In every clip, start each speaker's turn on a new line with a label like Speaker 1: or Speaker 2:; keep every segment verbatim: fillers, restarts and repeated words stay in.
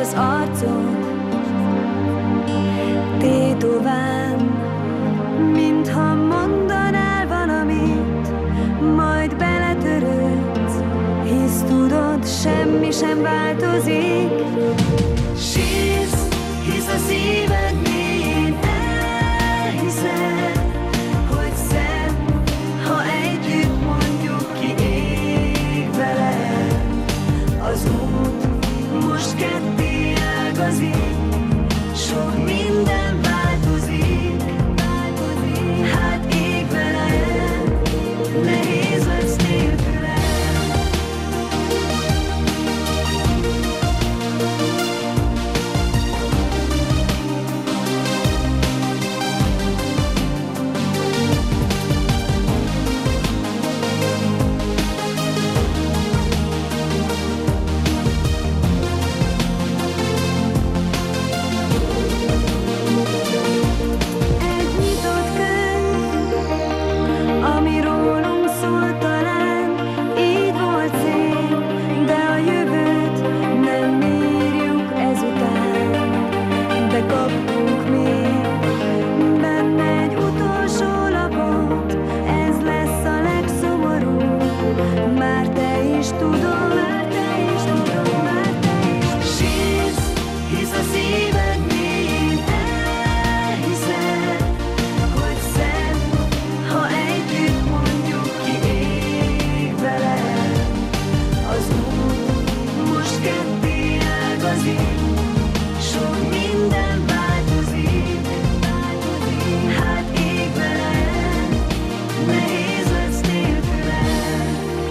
Speaker 1: az arcod tétován, mintha mondanál valamit, majd beletörődsz, hisz tudod, semmi sem változik. Sírsz, hisz a szíved mélyén elhiszed, hogy szebb, ha együtt mondjuk ki ég veled. Az út most ketté ágazik, sok minden változik, változik. Hát ég veled, nehéz lesz nélküled. Kaptunk még benne egy utolsó lapot, ez lesz a legszomorúbb, már te is tudod, már te is tudod, már te is. Sírsz, hisz a szíved mélyén elhiszed, hogy szebb, ha együtt mondjuk ki ég veled. Az út most ketté ágazik, sok minden változik, változik. Hát ég veled, nehéz lesz nélküled.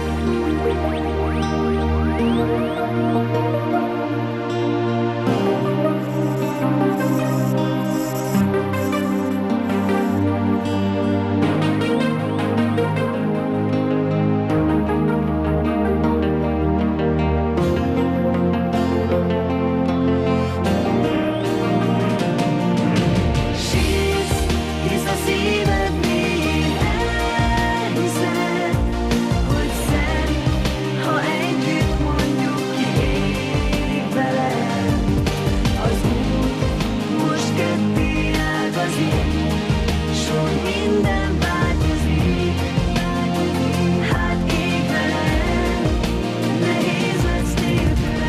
Speaker 1: Szíved mélyén elhiszed, hogy szebb, ha együtt mondjuk ki ég veled. Az út most ketté ágazik, sok minden változik, változik. Hát ég veled, nehéz lesz nélküled.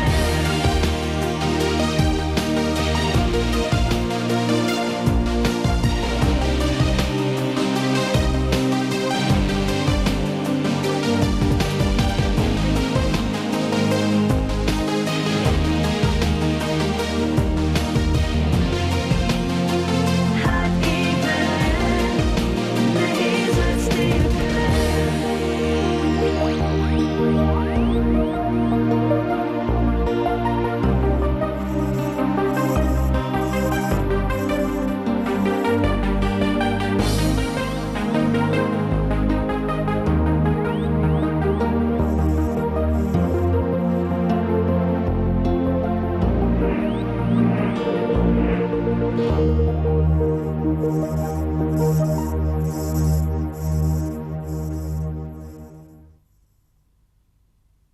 Speaker 1: Thank you.